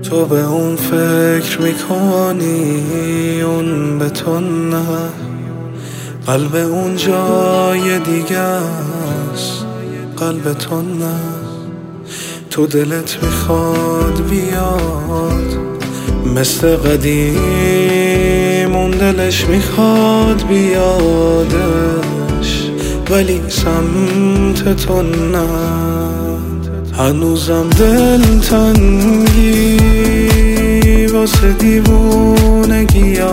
تو به اون فکر میکنی، اون به تو نه. قلب اون جای دیگه است، قلب تو نه. تو دلت میخواد بیاد مثل قدیم، اون دلش میخواد بیادش، ولی سمت تو نه. هنوزم دل تنگی واسه دیوونگیاش،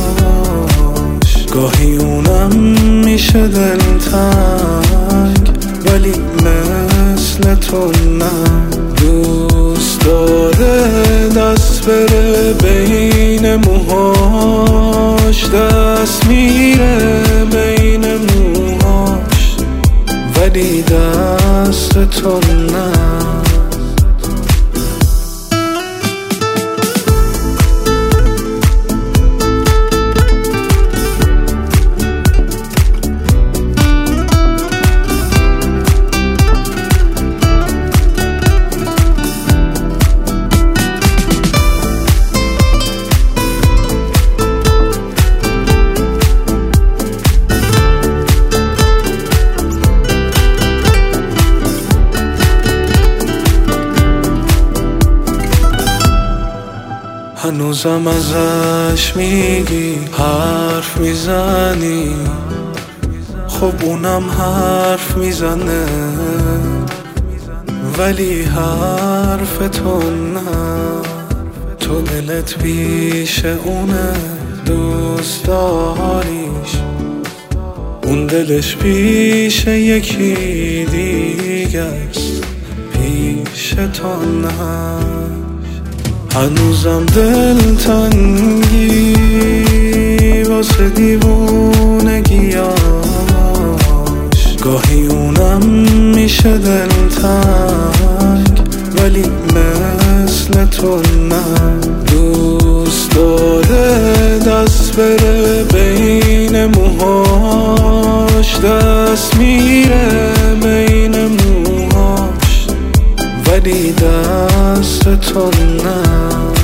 گاهی اونم میشه دل تنگ، ولی مثل تو نه. دوست داره دست بره بین موهاش، دست میره بین موهاش، ولی دست تو نه. هنوزم ازش میگی، حرف میزنی، خب اونم حرف میزنه، ولی حرف تو نه. تو دلت پیش اونه، دوست داریش، اون دلش پیش یکی دیگه است، پیش تو نه. هنوزم دل تنگی واسه دیوونگیاش، گاهی اونم میشه دل تنگ، ولی مثل تو نه. دوست داره دست بره بین موهاش، دست میره بین موهاش، ولی دست تو نه.